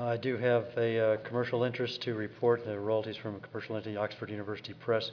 I do have a commercial interest to report the royalties from a commercial entity, Oxford University Press.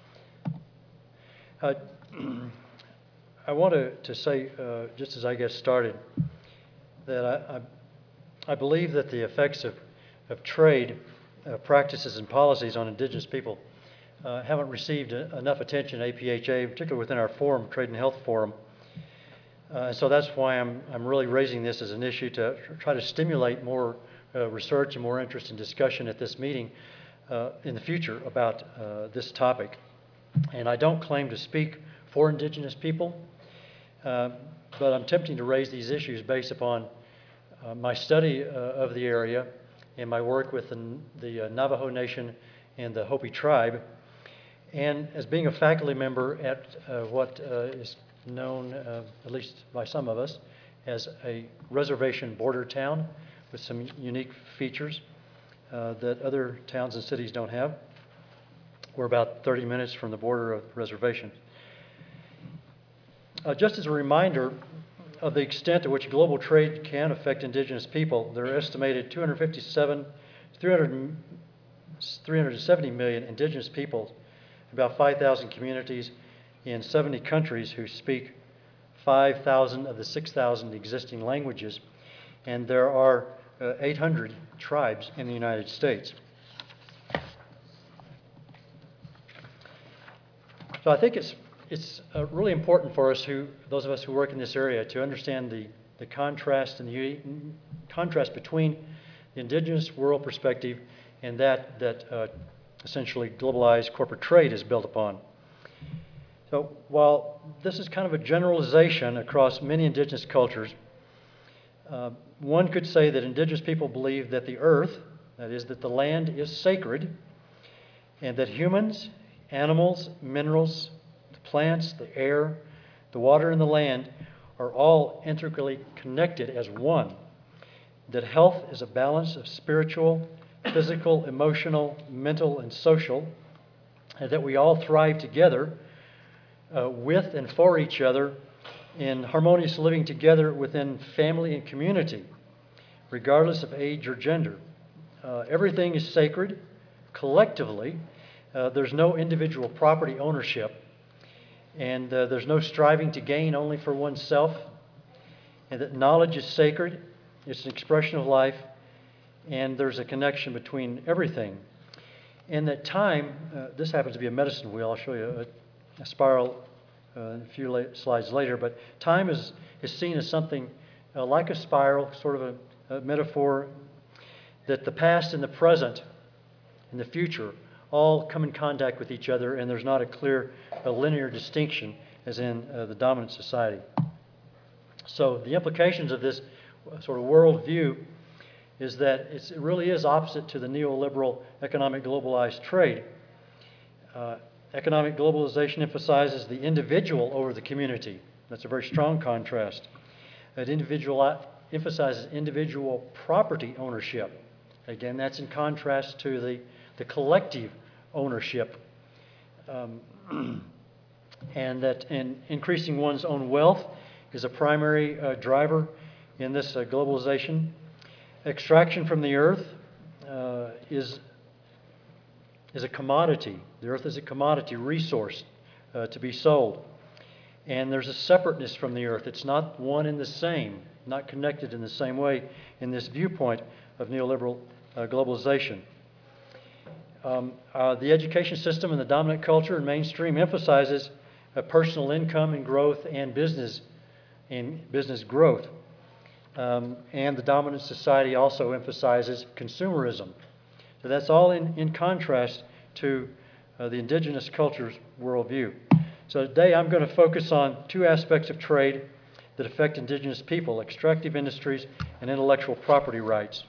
I want to say, just as I get started, that I believe that the effects of trade practices and policies on indigenous people haven't received enough attention at APHA, particularly within our forum, Trade and Health Forum. So that's why I'm really raising this as an issue to try to stimulate more research and more interest and discussion at this meeting in the future about this topic. And I don't claim to speak for indigenous people, but I'm attempting to raise these issues based upon my study of the area and my work with the Navajo Nation and the Hopi tribe, and as being a faculty member at what is known, at least by some of us, as a reservation border town with some unique features that other towns and cities don't have. We're about 30 minutes from the border of the reservation. Just as a reminder of the extent to which global trade can affect indigenous people, there are estimated 370 million indigenous people, about 5,000 communities in 70 countries who speak 5,000 of the 6,000 existing languages, and there are 800 tribes in the United States. So I think it's really important for us, those of us who work in this area, to understand the contrast and the contrast between the indigenous world perspective and that essentially globalized corporate trade is built upon. So while this is kind of a generalization across many indigenous cultures, one could say that indigenous people believe that the earth, that is, that the land is sacred, and that humans, animals, minerals, the plants, the air, the water, and the land are all intricately connected as one, that health is a balance of spiritual, physical, emotional, mental, and social, and that we all thrive together with and for each other in harmonious living together within family and community, regardless of age or gender. Everything is sacred collectively. There's no individual property ownership, and there's no striving to gain only for oneself, and that knowledge is sacred. It's an expression of life, and there's a connection between everything. And that time, this happens to be a medicine wheel. I'll show you a spiral a few slides later, but time is seen as something like a spiral, sort of a metaphor, that the past and the present and the future all come in contact with each other, and there's not a clear linear distinction as in the dominant society. So the implications of this sort of worldview is that it really is opposite to the neoliberal economic globalized trade. Economic globalization emphasizes the individual over the community. That's a very strong contrast. It emphasizes individual property ownership. Again, that's in contrast to the collective ownership. And that increasing one's own wealth is a primary driver in this globalization. Extraction from the earth is a commodity. The earth is a commodity resource to be sold. And there's a separateness from the earth. It's not one and the same, not connected in the same way in this viewpoint of neoliberal globalization. The education system and the dominant culture and mainstream emphasizes personal income and growth and business growth. And the dominant society also emphasizes consumerism. So that's all in contrast to the indigenous culture's worldview. So today I'm going to focus on two aspects of trade that affect indigenous people: extractive industries and intellectual property rights.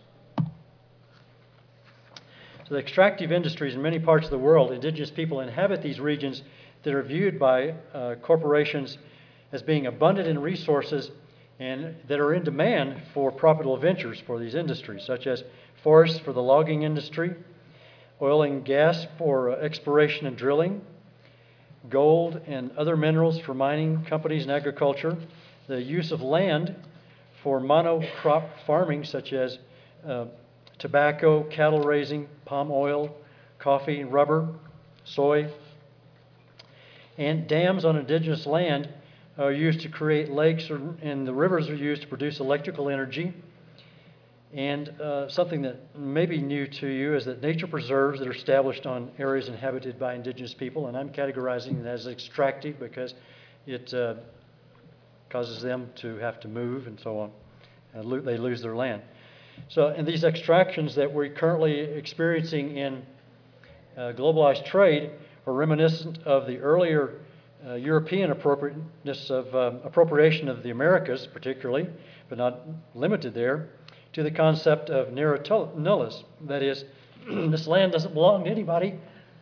So the extractive industries in many parts of the world, indigenous people inhabit these regions that are viewed by corporations as being abundant in resources and that are in demand for profitable ventures for these industries, such as forests for the logging industry, oil and gas for exploration and drilling, gold and other minerals for mining companies and agriculture, the use of land for monocrop farming, such as tobacco, cattle raising, palm oil, coffee, rubber, soy. And dams on indigenous land are used to create lakes, and the rivers are used to produce electrical energy. And something that may be new to you is that nature preserves that are established on areas inhabited by indigenous people, and I'm categorizing it as extractive because it causes them to have to move and so on. They lose their land. So, and these extractions that we're currently experiencing in globalized trade are reminiscent of the earlier European appropriation of the Americas, particularly, but not limited there, to the concept of nera nullis. That is, this land doesn't belong to anybody.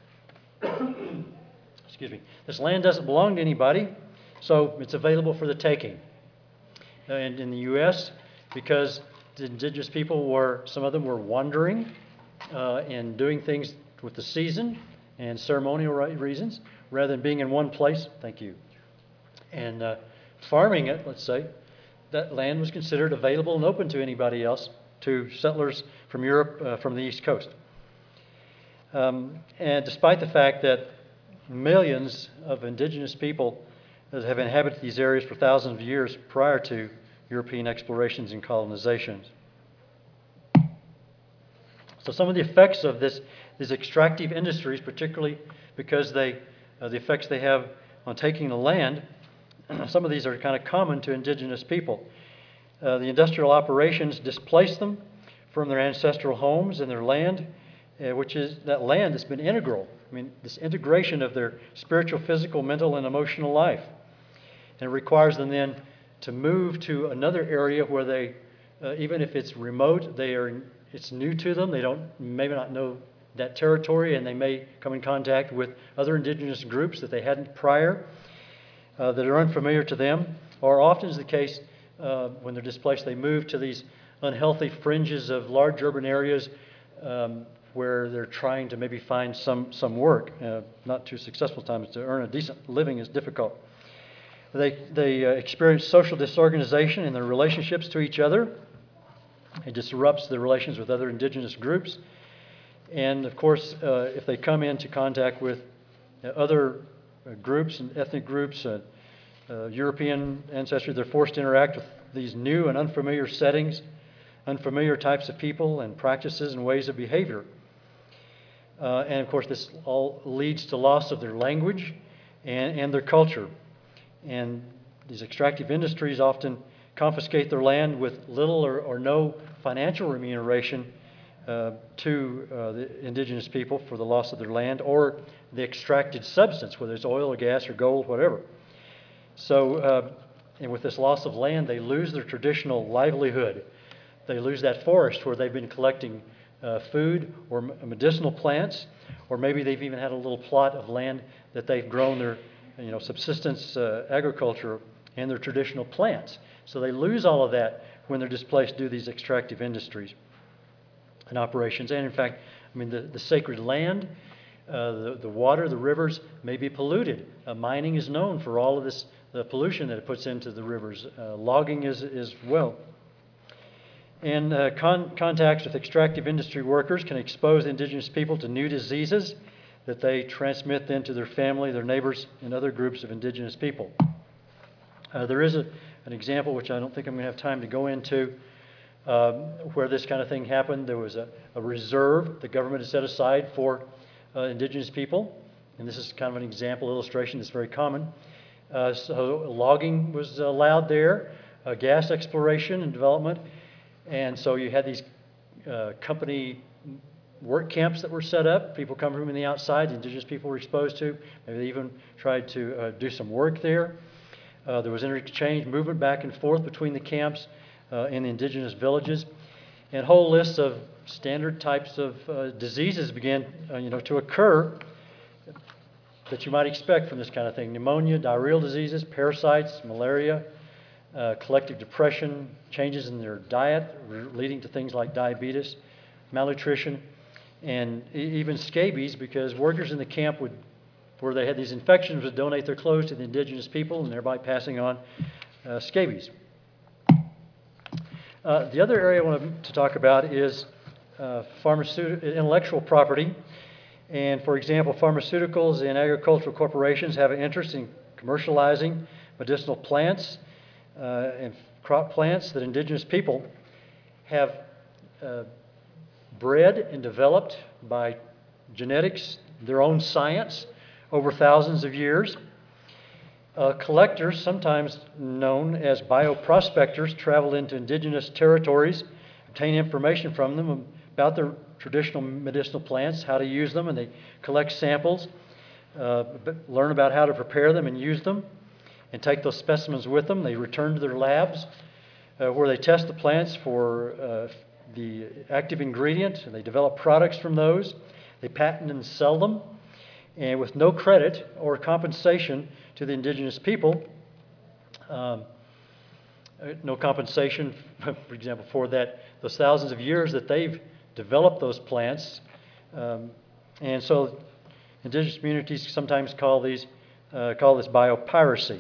Excuse me. This land doesn't belong to anybody, so it's available for the taking. And in the U.S., because the indigenous people some of them were wandering and doing things with the season and ceremonial reasons, rather than being in one place, thank you, and farming it, let's say, that land was considered available and open to anybody else, to settlers from Europe, from the East Coast. And despite the fact that millions of indigenous people have inhabited these areas for thousands of years prior to European explorations and colonizations. So some of the effects of these extractive industries, particularly because the effects they have on taking the land, some of these are kind of common to indigenous people. The industrial operations displace them from their ancestral homes and their land, which is that land that's been integral. I mean, this integration of their spiritual, physical, mental, and emotional life. And it requires them then to move to another area where they, even if it's remote, it's new to them. They maybe not know that territory, and they may come in contact with other indigenous groups that they hadn't prior, that are unfamiliar to them. Or often is the case when they're displaced, they move to these unhealthy fringes of large urban areas where they're trying to maybe find some work. Not too successful times. To earn a decent living is difficult. They experience social disorganization in their relationships to each other. It disrupts their relations with other indigenous groups. And of course, if they come into contact with other groups and ethnic groups, European ancestry, they're forced to interact with these new and unfamiliar settings, unfamiliar types of people and practices and ways of behavior. And of course, this all leads to loss of their language and their culture. And these extractive industries often confiscate their land with little or no financial remuneration to the indigenous people for the loss of their land or the extracted substance, whether it's oil or gas or gold, whatever. So, and with this loss of land, they lose their traditional livelihood. They lose that forest where they've been collecting food or medicinal plants, or maybe they've even had a little plot of land that they've grown their subsistence agriculture and their traditional plants. So they lose all of that when they're displaced due to these extractive industries and operations. And in fact, I mean, the sacred land, the water, the rivers may be polluted. Mining is known for all of this, the pollution that it puts into the rivers. Logging is well. And contacts with extractive industry workers can expose indigenous people to new diseases that they transmit then to their family, their neighbors, and other groups of indigenous people. There is an example, which I don't think I'm going to have time to go into, where this kind of thing happened. There was a reserve the government had set aside for indigenous people, and this is kind of an example illustration that's very common. So logging was allowed there, gas exploration and development, and so you had these company work camps that were set up. People come from the outside, the indigenous people were exposed to. Maybe they even tried to do some work there. There was interchange, movement back and forth between the camps and the indigenous villages. And whole lists of standard types of diseases began to occur that you might expect from this kind of thing. Pneumonia, diarrheal diseases, parasites, malaria, collective depression, changes in their diet leading to things like diabetes, malnutrition, and even scabies, because workers in the camp where they had these infections would donate their clothes to the indigenous people and thereby passing on scabies. The other area I want to talk about is intellectual property. And for example, pharmaceuticals and agricultural corporations have an interest in commercializing medicinal plants and crop plants that indigenous people have bred and developed by genetics, their own science, over thousands of years. Collectors, sometimes known as bioprospectors, travel into indigenous territories, obtain information from them about their traditional medicinal plants, how to use them, and they collect samples, learn about how to prepare them and use them, and take those specimens with them. They return to their labs where they test the plants for the active ingredient, and they develop products from those. They patent and sell them, and with no credit or compensation to the indigenous people, no compensation, for example, for those thousands of years that they've developed those plants. And so indigenous communities sometimes call this biopiracy.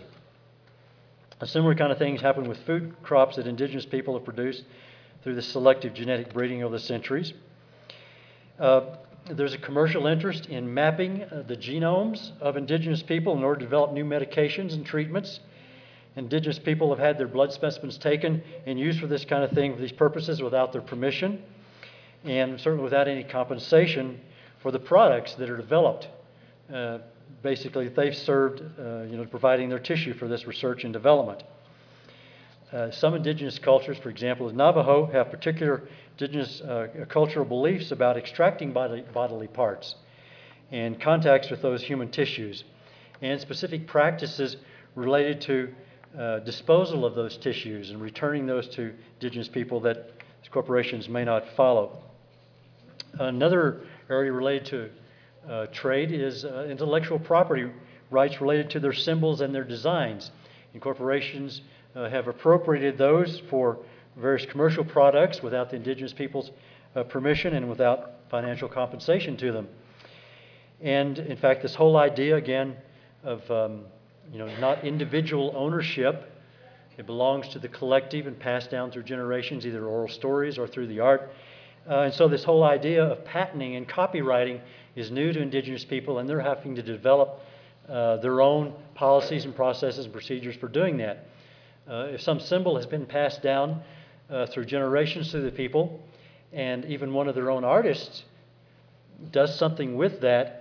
A similar kind of things happen with food crops that indigenous people have produced through the selective genetic breeding over the centuries. There's a commercial interest in mapping the genomes of indigenous people in order to develop new medications and treatments. Indigenous people have had their blood specimens taken and used for this kind of thing for these purposes without their permission, and certainly without any compensation for the products that are developed. Basically, they've served, providing their tissue for this research and development. Some indigenous cultures, for example, the Navajo, have particular indigenous cultural beliefs about extracting bodily parts and contacts with those human tissues, and specific practices related to disposal of those tissues and returning those to indigenous people that corporations may not follow. Another area related to trade is intellectual property rights related to their symbols and their designs. And corporations have appropriated those for various commercial products without the indigenous people's permission and without financial compensation to them. And in fact, this whole idea again of not individual ownership, it belongs to the collective and passed down through generations, either oral stories or through the art. And so this whole idea of patenting and copywriting is new to indigenous people, and they're having to develop their own policies and processes and procedures for doing that. If some symbol has been passed down through generations through the people, and even one of their own artists does something with that,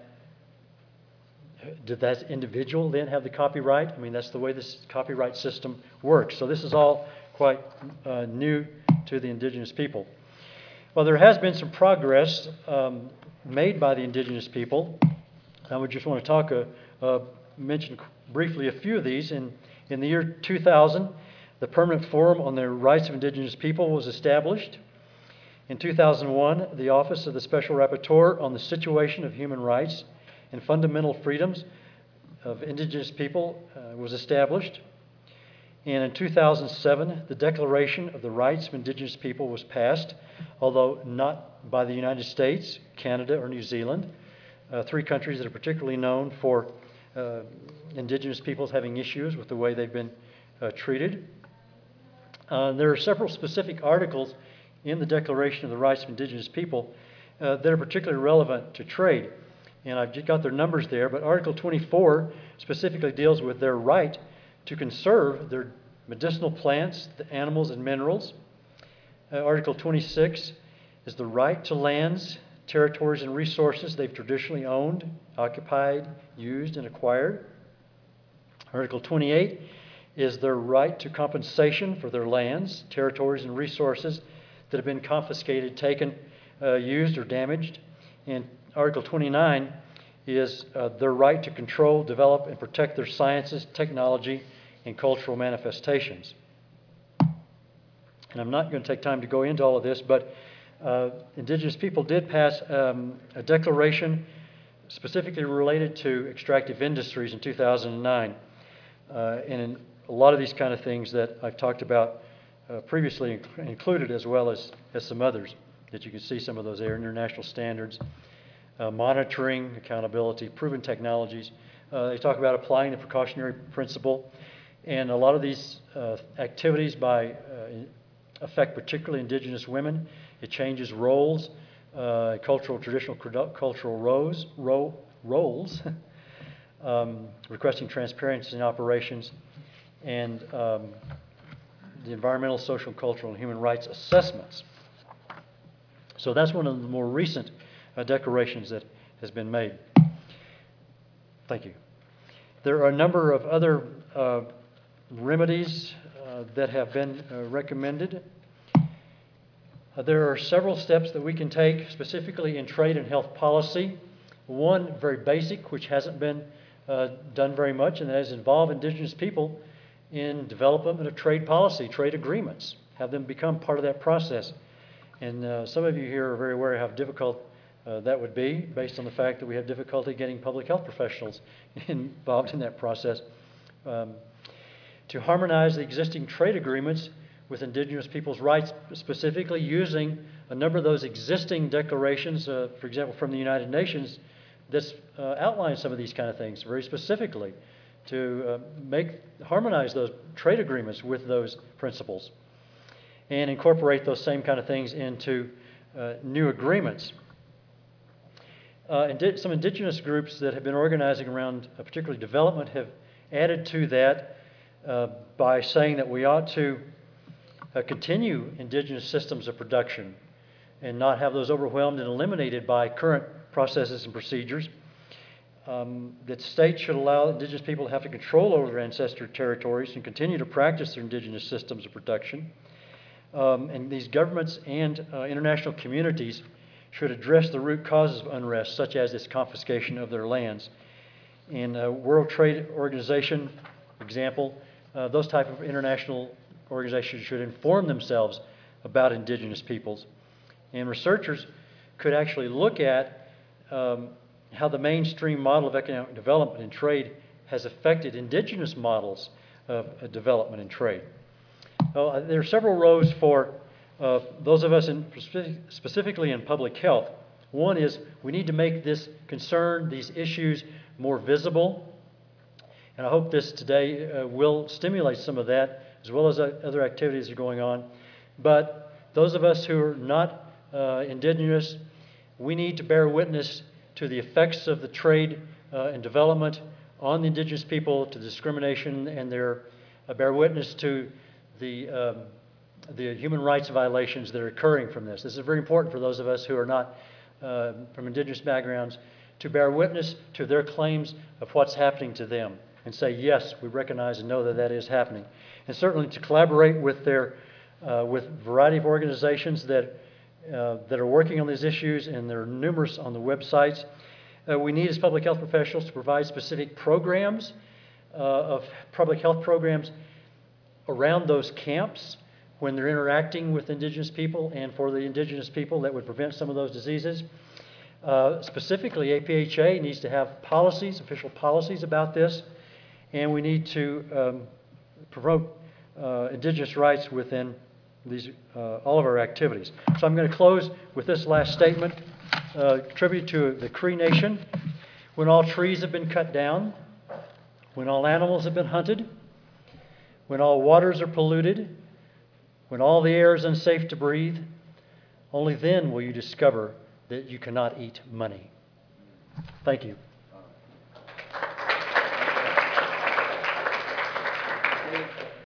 did that individual then have the copyright? I mean, that's the way this copyright system works. So this is all quite new to the indigenous people. Well, there has been some progress made by the indigenous people. I would just want to mention briefly a few of these. In the year 2000, the Permanent Forum on the Rights of Indigenous People was established. In 2001, the Office of the Special Rapporteur on the Situation of Human Rights and Fundamental Freedoms of Indigenous People was established. And in 2007, the Declaration of the Rights of Indigenous People was passed, although not by the United States, Canada, or New Zealand, three countries that are particularly known for indigenous peoples having issues with the way they've been treated. There are several specific articles in the Declaration of the Rights of Indigenous People that are particularly relevant to trade. And I've just got their numbers there, but Article 24 specifically deals with their right to conserve their medicinal plants, the animals, and minerals. Article 26 is the right to lands, territories, and resources they've traditionally owned, occupied, used, and acquired. Article 28 is their right to compensation for their lands, territories, and resources that have been confiscated, taken, used, or damaged. And Article 29 is their right to control, develop, and protect their sciences, technology, and cultural manifestations. And I'm not going to take time to go into all of this, but indigenous people did pass a declaration specifically related to extractive industries in 2009. And in a lot of these kind of things that I've talked about previously included, as well as some others that you can see some of those there, international standards, monitoring, accountability, proven technologies. They talk about applying the precautionary principle. And a lot of these activities affect particularly indigenous women It changes roles, traditional cultural roles, requesting transparency in operations, and the environmental, social, cultural, and human rights assessments. So that's one of the more recent declarations that has been made. Thank you. There are a number of other remedies that have been recommended. There are several steps that we can take, specifically in trade and health policy. One, very basic, which hasn't been done very much, and that is involve indigenous people in development of trade policy, trade agreements, have them become part of that process. And some of you here are very aware of how difficult that would be, based on the fact that we have difficulty getting public health professionals involved in that process. To harmonize the existing trade agreements with indigenous people's rights, specifically using a number of those existing declarations, for example, from the United Nations, that outline some of these kind of things very specifically, to harmonize those trade agreements with those principles and incorporate those same kind of things into new agreements. Some indigenous groups that have been organizing around particularly development have added to that by saying that we ought to continue indigenous systems of production and not have those overwhelmed and eliminated by current processes and procedures. That states should allow indigenous people to have control over their ancestral territories and continue to practice their indigenous systems of production. And these governments and international communities should address the root causes of unrest, such as this confiscation of their lands. In World Trade Organization, for example, those type of international organizations should inform themselves about indigenous peoples. And researchers could actually look at how the mainstream model of economic development and trade has affected indigenous models of development and trade. There are several roads for those of us specifically in public health. One is we need to make this concern, these issues, more visible. And I hope this today will stimulate some of that, as well as other activities that are going on. But those of us who are not indigenous, we need to bear witness to the effects of the trade and development on the indigenous people, to discrimination, and bear witness to the human rights violations that are occurring from this. This is very important for those of us who are not from indigenous backgrounds, to bear witness to their claims of what's happening to them and say, yes, we recognize and know that that is happening. And certainly to collaborate with with a variety of organizations that are working on these issues, and there are numerous on the websites. We need, as public health professionals, to provide specific programs of public health programs around those camps when they're interacting with indigenous people, and for the indigenous people that would prevent some of those diseases. Specifically, APHA needs to have policies, official policies about this, and we need to promote indigenous rights within these all of our activities. So I'm going to close with this last statement, tribute to the Cree Nation. When all trees have been cut down, when all animals have been hunted, when all waters are polluted, when all the air is unsafe to breathe, only then will you discover that you cannot eat money. Thank you.